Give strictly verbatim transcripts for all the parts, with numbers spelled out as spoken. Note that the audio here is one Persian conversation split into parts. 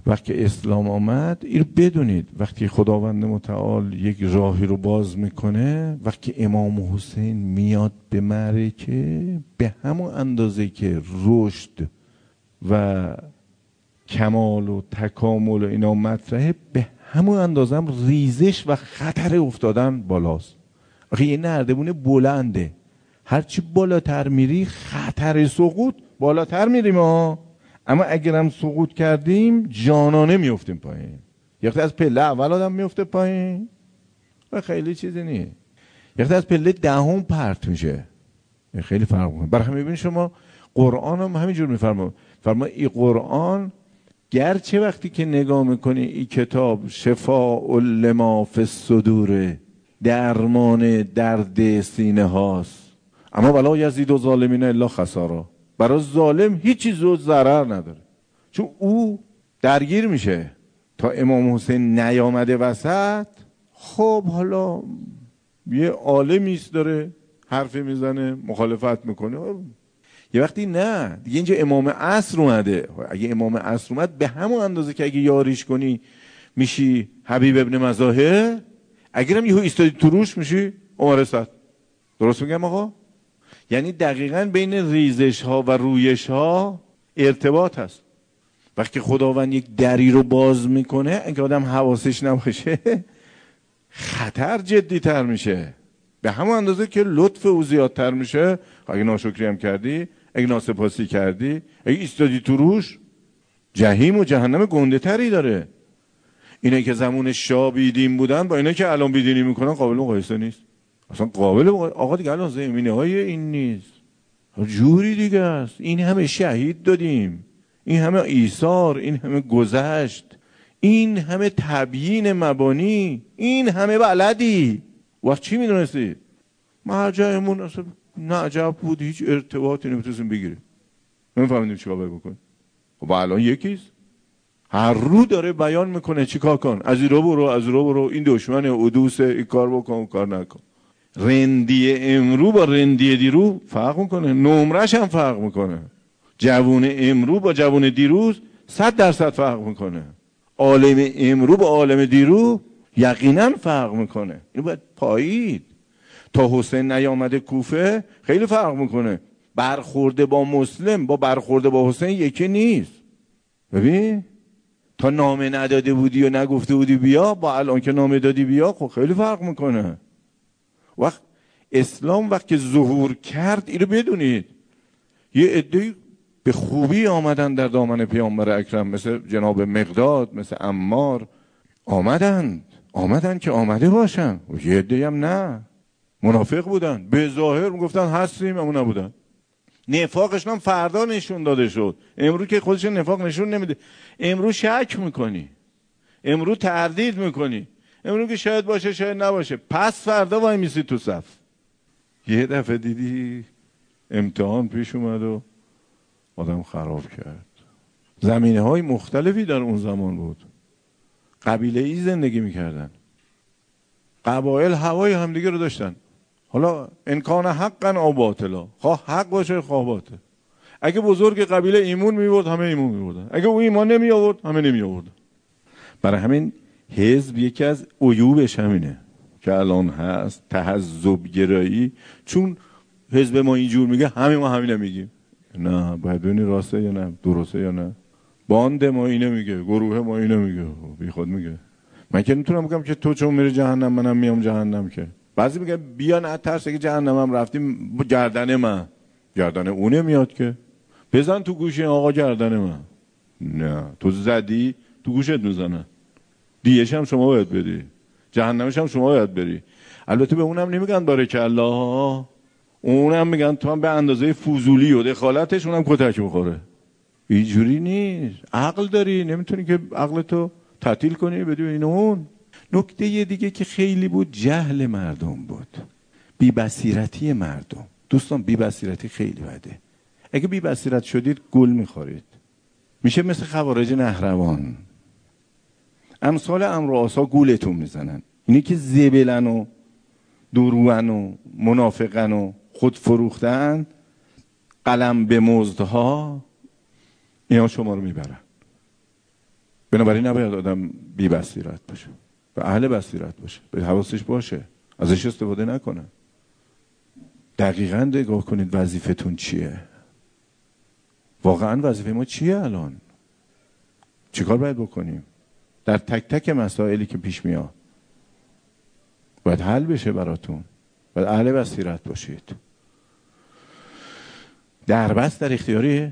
وقتی اسلام آمد این بدونید وقتی خداوند متعال یک راهی رو باز میکنه، وقتی امام حسین میاد به معرکه، به همون اندازه که رشد و کمال و تکامل و اینا مطرحه، به همون اندازه هم ریزش و خطر افتادن بالاست. آخه یه نردبون بلنده، هرچی بالاتر میری خطر سقوط بالاتر میریم ها، اما اگرم سقوط کردیم جانانه میفتیم پایین. یکی از پله اول آدم میفته پایین و خیلی چیزی نیست، یکی از پله دهم پرت میشه، خیلی فرق میکنه. برای همین ببینید شما قرآن هم همینجور میفرما، فرما این قرآن گرچه وقتی که نگاه میکنی این کتاب شفاء لما فی الصدور، درمان درد سینه هاست، اما ولا یزید الظالمین الا خسارا، برای ظالم هیچ چیز رو ضرر نداره، چون او درگیر میشه. تا امام حسین نیامده وسط، خب حالا یه عالمیست داره حرفی میزنه مخالفت میکنه، یه وقتی نه دیگه اینجا امام عصر اومده. اگه امام عصر اومد به همون اندازه که اگه یاریش کنی میشی حبیب ابن مزاحه، اگرم یهو ایستادی تو روش میشی عمر صد. درست میگم آقا؟ یعنی دقیقاً بین ریزش ها و رویش ها ارتباط هست. وقتی خداوند یک دری رو باز میکنه، اگه آدم حواسش نباشه خطر جدی تر میشه، به همون اندازه که لطف او زیادتر میشه. اگه ناشکری هم کردی، اگه ناسپاسی کردی، اگه ایستادی تو روش، جهنم و جهنم گنده تری داره. اینه که زمان شاه بیدین بودن با اینا که الان بیدینی میکنن قابل مقایسه نیست، اصلا قابل مقایسه. آقا دیگه الان زمینه های این نیست، جوری دیگه است. این همه شهید دادیم، این همه ایثار، این همه گذشت، این همه تبیین مبانی، این همه بلدی. وقت چی میدونستی؟ مرجعمون اصلا نعجب بود، هیچ ارتباطی نمیتونستیم بگیریم، نمیفهمیدیم چیکار باید بکنیم. خب الان یکیست هر رو داره بیان میکنه چیکار کن، از این رو برو، از این رو برو، این دشمن عدوسه، این کار بکن، اون کار نکن. رندی امرو با رندی دیرو فرق میکنه، نمرش هم فرق میکنه. جوون امرو با جوون دیروز صد درصد فرق میکنه. عالم امرو با عالم دیرو یقینا فرق میکنه. اینو باید پایید. تا حسین نیامده کوفه خیلی فرق میکنه. برخورده با مسلم با برخورده با حسین یکی نیست. ببین تا نامه نداده بودی و نگفته بودی بیا، با الان که نامه دادی بیا، خب خیلی فرق میکنه. وقت اسلام وقتی ظهور کرد، اینو بدونید یه عده‌ای به خوبی آمدن در دامن پیامبر اکرم، مثل جناب مقداد، مثل عمار، آمدن آمدن که آمده باشن. و یه عده‌ای هم نه، منافق بودن، به ظاهر میگفتن هستیم اما نبودن. نفاقش هم فردا نشون داده شد. امرو که خودش نفاق نشون نمیده، امرو شک میکنی، امرو تردید میکنی، امرو که شاید باشه شاید نباشه، پس فردا وای میسی تو صف. یه دفعه دیدی امتحان پیش اومد و آدم خراب کرد. زمینه های مختلفی در اون زمان بود، قبیله ای زندگی میکردن، قبایل هوای همدیگه رو داشتن. حالا انکان حقا او باطلا، خواه حق باشه خواه باطل. اگه بزرگ قبیله ایمون میورد همه ایمون میوردن، اگه او ایمان نمی آورد همه نمی آوردن. برای همین حزب یکی از عیوبش همینه که الان هست، تحزب گرایی. چون حزب ما اینجور میگه همه ما همینه میگیم، نه باید ببینی راسته یا نه، درسته یا نه. باند ما اینه میگه، گروه ما اینه میگه، بی خود میگه. من که نمیتونم بگم که تو چون میری جهنم منم میام جهنم. که بعضی میگه بیا نه ترس، اگه جهنمم رفتیم گردن من، گردن اونه میاد که بزن تو گوشی آقا گردن من. نه تو زدی تو گوشت میزنن، دیش هم شما باید بدی، جهنمش هم شما باید بری. البته به اونم نمیگن بارکالله، اونم میگن تو هم به اندازه فضولی و دخالتش اونم کتک بخوره. اینجوری نیست. عقل داری، نمیتونی که عقلتو تعطیل کنی بدی این اون. نکته یه دیگه که خیلی بود، جهل مردم بود، بی بصیرتی مردم. دوستان بی بصیرتی خیلی بده. اگه بی بصیرت شدید گل میخورید، میشه مثل خوارج نهروان، امثال امر و آسا گولتون میزنن. اینی که زبلن و دروغن و منافقن و خود فروختن، قلم به مزدها، اینا شما رو میبرن. بنابراین نباید آدم بی بصیرت باشه، و اهل بصیرت باشه، به حواسش باشه، ازش استفاده نکنه. دقیقاً نگاه کنید وظیفتون چیه، واقعاً وظیفه ما چیه الان، چیکار باید بکنیم در تک تک مسائلی که پیش میاد. باید حل بشه براتون، باید اهل بصیرت باشید. دربست در اختیاری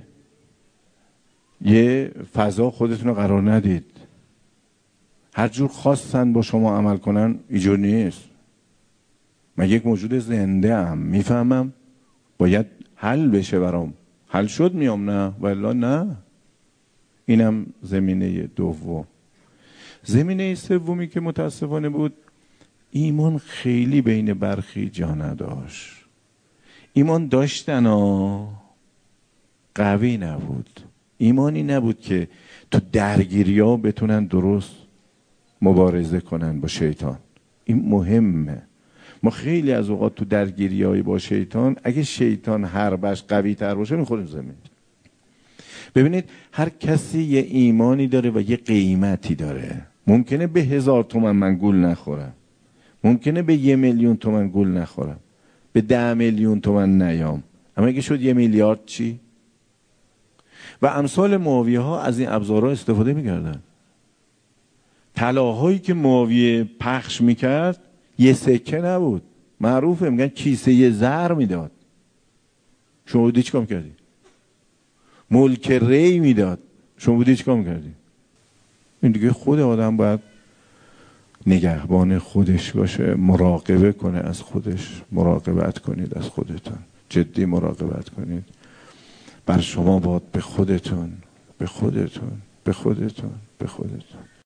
یه فضا خودتون رو قرار ندید. هر جور خواستن با شما عمل کنن اینجور نیست. من یک موجود زنده ام، میفهمم باید حل بشه برام، حل شد میام، نه والا نه. اینم زمینه دوم. زمینه سومی که متاسفانه بود، ایمان خیلی بین برخی جا نداشت. ایمان داشتن ها، قوی نبود. ایمانی نبود که تو درگیری ها بتونن درست مبارزه کنن با شیطان. این مهمه. ما خیلی از اوقات تو درگیری های با شیطان، اگه شیطان حربش قوی تر باشه میخوریم زمین. ببینید هر کسی یه ایمانی داره و یه قیمتی داره. ممکنه به هزار تومن من گول نخورم، ممکنه به یه میلیون تومن گول نخورم، به ده میلیون تومن نیام، اما اگه شد یه میلیارد چی؟ و امثال معاویه ها از این ابزارها استفاده میکردن. طلاهایی که معاویه پخش میکرد یه سکه نبود، معروفه، میگن کیسه یه زر میداد. شما بودی چیکار میکردی؟ ملک ری میداد، شما بودی چیکار میکردی؟ این دیگه خود آدم باید نگهبان خودش باشه، مراقبه کنه از خودش. مراقبت کنید از خودتون، جدی مراقبت کنید. بر شما باید به خودتون، به خودتون، به خودتون، به خودتون